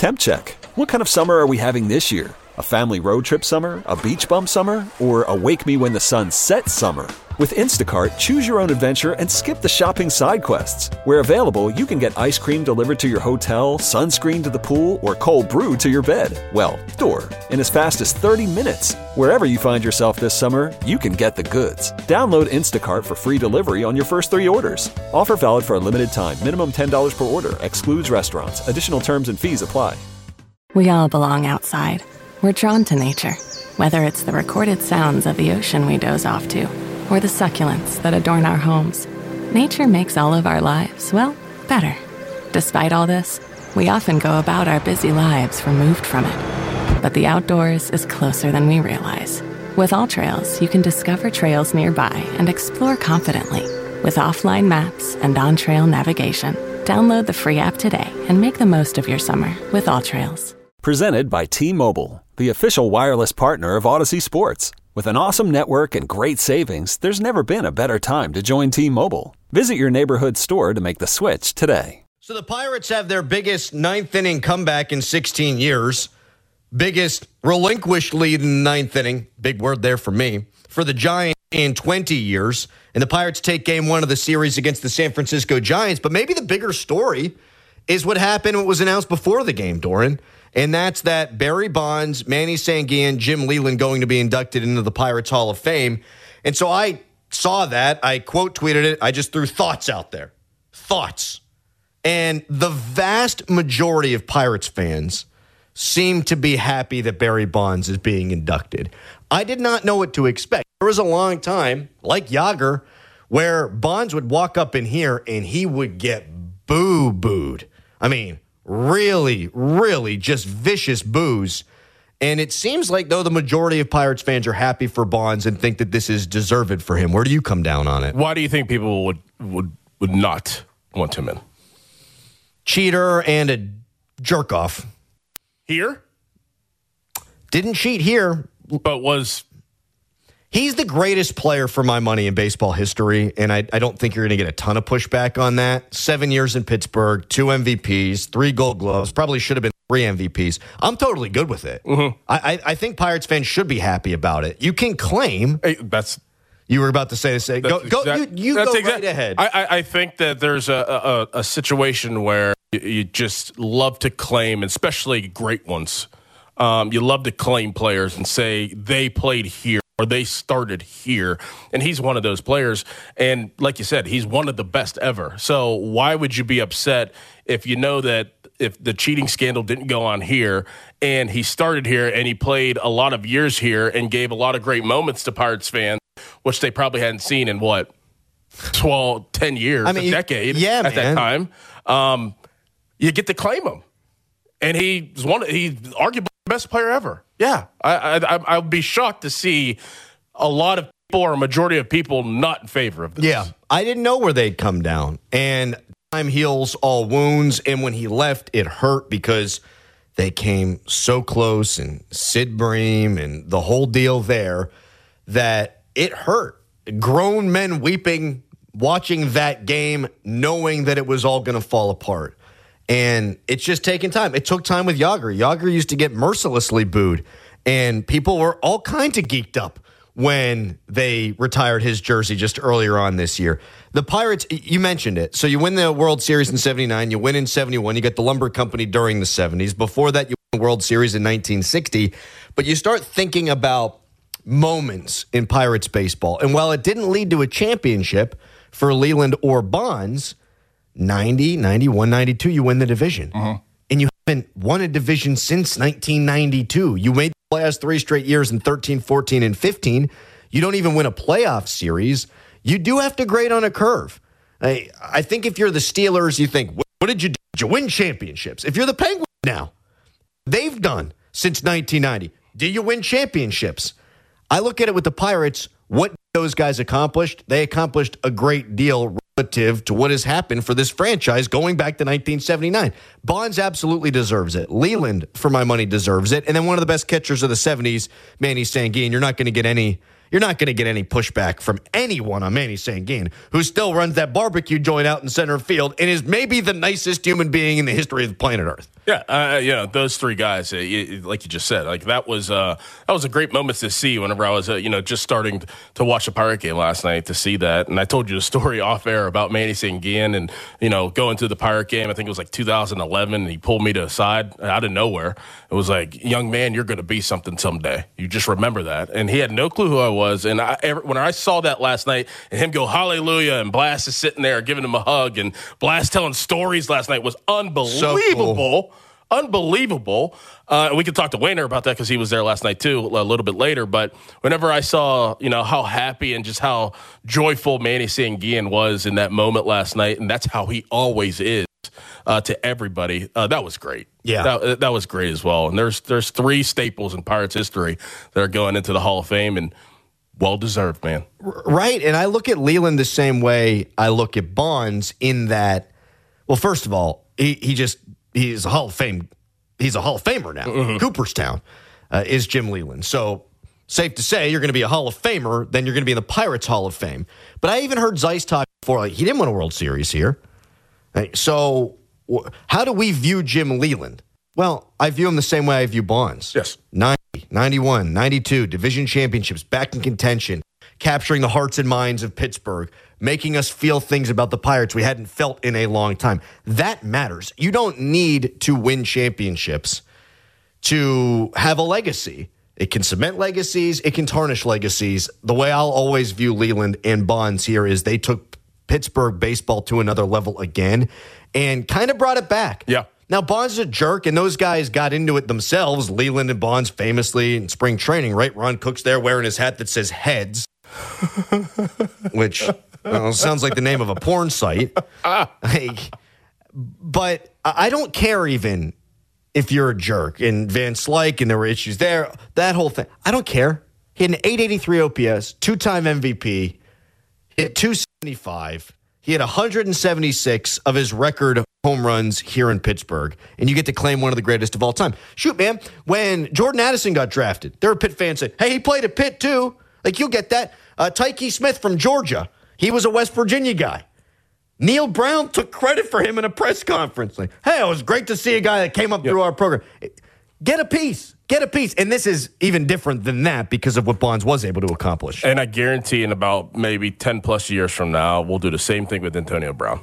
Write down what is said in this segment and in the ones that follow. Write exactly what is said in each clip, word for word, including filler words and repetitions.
Temp check. What kind of summer are we having this year? A family road trip summer? A beach bum summer? Or a wake me when the sun sets summer? With Instacart, choose your own adventure and skip the shopping side quests. Where available, you can get ice cream delivered to your hotel, sunscreen to the pool, or cold brew to your bed. Well, door. In as fast as thirty minutes. Wherever you find yourself this summer, you can get the goods. Download Instacart for free delivery on your first three orders. Offer valid for a limited time. Minimum ten dollars per order. Excludes restaurants. Additional terms and fees apply. We all belong outside. We're drawn to nature. Whether it's the recorded sounds of the ocean we doze off to, or the succulents that adorn our homes. Nature makes all of our lives, well, better. Despite all this, we often go about our busy lives removed from it. But the outdoors is closer than we realize. With AllTrails, you can discover trails nearby and explore confidently. With offline maps and on-trail navigation, download the free app today and make the most of your summer with AllTrails. Presented by T-Mobile, the official wireless partner of Odyssey Sports. With an awesome network and great savings, there's never been a better time to join T-Mobile. Visit your neighborhood store to make the switch today. So the Pirates have their biggest ninth inning comeback in sixteen years. Biggest relinquished lead in the ninth inning. Big word there for me. For the Giants in twenty years. And the Pirates take game one of the series against the San Francisco Giants. But maybe the bigger story is what happened, what was announced before the game, Doran. And that's that Barry Bonds, Manny Sanguillen, Jim Leyland going to be inducted into the Pirates Hall of Fame. And so I saw that. I quote tweeted it. I just threw thoughts out there. Thoughts. And the vast majority of Pirates fans seem to be happy that Barry Bonds is being inducted. I did not know what to expect. There was a long time, like Yager, where Bonds would walk up in here and he would get boo-booed. I mean, really, really just vicious boos. And it seems like, though, the majority of Pirates fans are happy for Bonds and think that this is deserved for him. Where do you come down on it? Why do you think people would would, would not want him in? Cheater and a jerk-off. Here? Didn't cheat here. But was... He's the greatest player for my money in baseball history, and I, I don't think you're going to get a ton of pushback on that. Seven years in Pittsburgh, two M V Ps, three Gold Gloves, probably should have been three M V Ps. I'm totally good with it. Mm-hmm. I, I, I think Pirates fans should be happy about it. You can claim... Hey, that's... You were about to say, say go, exact, go, you, you go exact, right ahead. I, I, I think that there's a, a, a situation where you, you just love to claim, especially great ones, um, you love to claim players and say they played here or they started here. And he's one of those players. And like you said, he's one of the best ever. So why would you be upset if you know that if the cheating scandal didn't go on here and he started here and he played a lot of years here and gave a lot of great moments to Pirates fans, which they probably hadn't seen in what, twelve, ten years, I mean, a decade yeah, at man. that time. Um, you get to claim him. And he's one, he's arguably the best player ever. Yeah. I, I, I would be shocked to see a lot of people or a majority of people not in favor of this. Yeah. I didn't know where they'd come down. And time heals all wounds. And when he left, it hurt because they came so close, and Sid Bream and the whole deal there, that it hurt. Grown men weeping, watching that game, knowing that it was all going to fall apart. And it's just taking time. It took time with Yager. Yager used to get mercilessly booed, and people were all kinds of geeked up when they retired his jersey just earlier on this year. The Pirates, you mentioned it. So you win the World Series in seventy-nine, you win in seventy-one, you get the Lumber Company during the seventies. Before that, you win the World Series in nineteen sixty. But you start thinking about moments in Pirates baseball. And while it didn't lead to a championship for Leyland or Bonds, ninety, ninety-one, ninety-two, you win the division. Uh-huh. And you haven't won a division since nineteen ninety-two. You made the playoffs three straight years in thirteen, fourteen, and fifteen. You don't even win a playoff series. You do have to grade on a curve. I, I think if you're the Steelers, you think, what did you do? Did you win championships? If you're the Penguins now, they've done since nineteen ninety. Do you win championships? I look at it with the Pirates. What those guys accomplished? They accomplished a great deal relative to what has happened for this franchise going back to nineteen seventy-nine. Bonds absolutely deserves it. Leland, for my money, deserves it. And then one of the best catchers of the seventies, Manny Sanguillen. You're not going to get any, you're not going to get any pushback from anyone on Manny Sanguin, who still runs that barbecue joint out in center field and is maybe the nicest human being in the history of the planet Earth. Yeah, uh, you know, those three guys, uh, you, like you just said, like that was uh, that was a great moment to see whenever I was, uh, you know, just starting to watch the Pirate game last night to see that. And I told you the story off air about Manny Sanguin and, you know, going to the Pirate game. I think it was like two thousand eleven. And he pulled me to the side out of nowhere. It was like, young man, you're going to be something someday. You just remember that. And he had no clue who I was. And I, when I saw that last night and him go hallelujah and Blast is sitting there giving him a hug and Blast telling stories last night was unbelievable. So cool. Unbelievable. Uh, we could talk to Wayner about that because he was there last night too, a little bit later. But whenever I saw, you know, how happy and just how joyful Manny Sanguin was in that moment last night, and that's how he always is uh, to everybody, uh, that was great. Yeah, that, that was great as well. And there's there's three staples in Pirates history that are going into the Hall of Fame, and well deserved, man. Right, and I look at Leland the same way I look at Bonds in that. Well, first of all, he he just. He's a Hall of Fame. He's a Hall of Famer now. Mm-hmm. Cooperstown uh, is Jim Leland. So safe to say you're going to be a Hall of Famer, then you're going to be in the Pirates Hall of Fame. But I even heard Zeiss talk before, like, he didn't win a World Series here. Right? So wh- how do we view Jim Leland? Well, I view him the same way I view Bonds. Yes. ninety, ninety-one, ninety-two, division championships, back in contention, capturing the hearts and minds of Pittsburgh, making us feel things about the Pirates we hadn't felt in a long time. That matters. You don't need to win championships to have a legacy. It can cement legacies. It can tarnish legacies. The way I'll always view Leland and Bonds here is they took Pittsburgh baseball to another level again and kind of brought it back. Yeah. Now, Bonds is a jerk, and those guys got into it themselves. Leland and Bonds famously in spring training, right? Ron Cook's there wearing his hat that says Heads, which well, sounds like the name of a porn site. Like, but I don't care even if you're a jerk. And Van Slyke, and there were issues there, that whole thing. I don't care. He had an eight eighty-three O P S, two-time M V P, hit two seventy-five. He had one hundred seventy-six of his record home runs here in Pittsburgh, and you get to claim one of the greatest of all time. Shoot, man, when Jordan Addison got drafted, there were Pitt fans saying, hey, he played at Pitt too. Like, you'll get that. Uh, Tyke Smith from Georgia, he was a West Virginia guy. Neil Brown took credit for him in a press conference. Like, hey, it was great to see a guy that came up yep. through our program. Get a piece. Get a piece. And this is even different than that because of what Bonds was able to accomplish. And I guarantee in about maybe ten plus years from now, we'll do the same thing with Antonio Brown.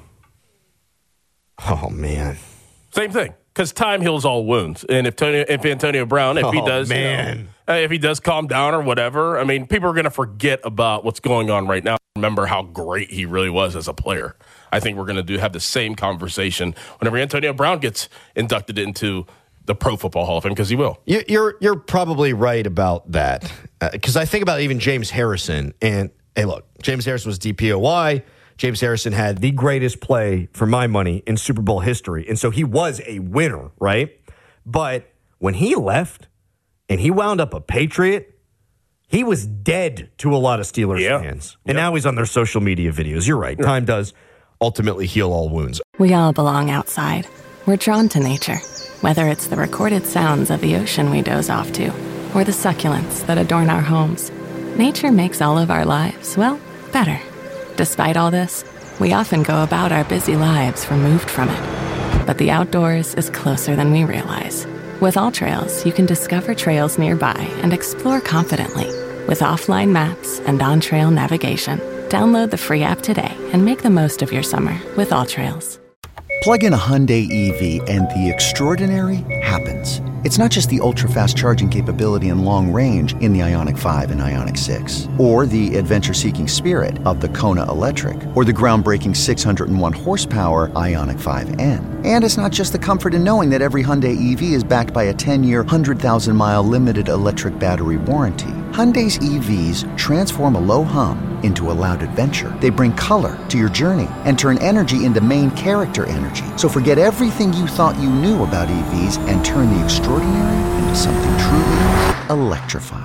Oh, man. Same thing. Because time heals all wounds. And if, Tony, if Antonio Brown, if he oh, does, man. You know, if he does calm down or whatever, I mean, people are going to forget about what's going on right now. Remember how great he really was as a player. I think we're going to do have the same conversation whenever Antonio Brown gets inducted into the Pro Football Hall of Fame, because he will. You're you're probably right about that. Because uh, I think about even James Harrison. And, hey, look, James Harrison was D P O Y. James Harrison had the greatest play, for my money, in Super Bowl history. And so he was a winner, right? But when he left and he wound up a Patriot, he was dead to a lot of Steelers yeah. fans. And yeah. now he's on their social media videos. You're right. Yeah. Time does ultimately heal all wounds. We all belong outside. We're drawn to nature, whether it's the recorded sounds of the ocean we doze off to or the succulents that adorn our homes. Nature makes all of our lives, well, better. Despite all this, we often go about our busy lives removed from it. But the outdoors is closer than we realize. With AllTrails, you can discover trails nearby and explore confidently. With offline maps and on-trail navigation, download the free app today and make the most of your summer with AllTrails. Plug in a Hyundai E V and the extraordinary happens. It's not just the ultra-fast charging capability and long range in the Ioniq five and Ioniq six, or the adventure-seeking spirit of the Kona Electric, or the groundbreaking six hundred one horsepower Ioniq five N. And it's not just the comfort in knowing that every Hyundai E V is backed by a ten-year, one hundred thousand mile limited electric battery warranty. Hyundai's E Vs transform a low hum into a loud adventure. They bring color to your journey and turn energy into main character energy. So forget everything you thought you knew about E Vs and turn the extraordinary into something truly electrifying.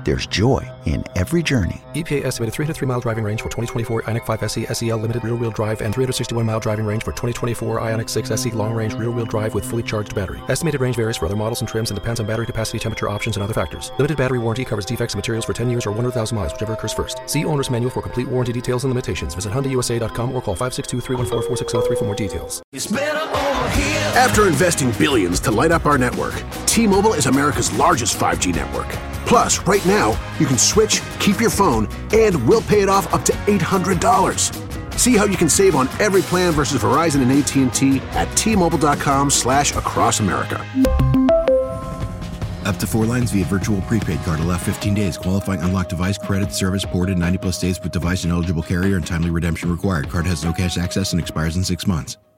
there's joy in every journey. E P A estimated three hundred three mile driving range for twenty twenty-four Ioniq five S E S E L limited rear-wheel drive and three hundred sixty-one mile driving range for twenty twenty-four Ioniq six S E long-range rear-wheel drive with fully charged battery. Estimated range varies for other models and trims and depends on battery capacity, temperature options, and other factors. Limited battery warranty covers defects in materials for ten years or one hundred thousand miles, whichever occurs first. See owner's manual for complete warranty details and limitations. Visit Hyundai U S A dot com or call five six two, three one four, four six zero three for more details. It's better over here. After investing billions to light up our network, T-Mobile is America's largest five G network. Plus, right now, you can switch, keep your phone, and we'll pay it off up to eight hundred dollars. See how you can save on every plan versus Verizon and A T and T at T-Mobile.com slash across America. Up to four lines via virtual prepaid card. Allow fifteen days. Qualifying unlocked device credit service ported ninety plus days with device and eligible carrier and timely redemption required. Card has no cash access and expires in six months.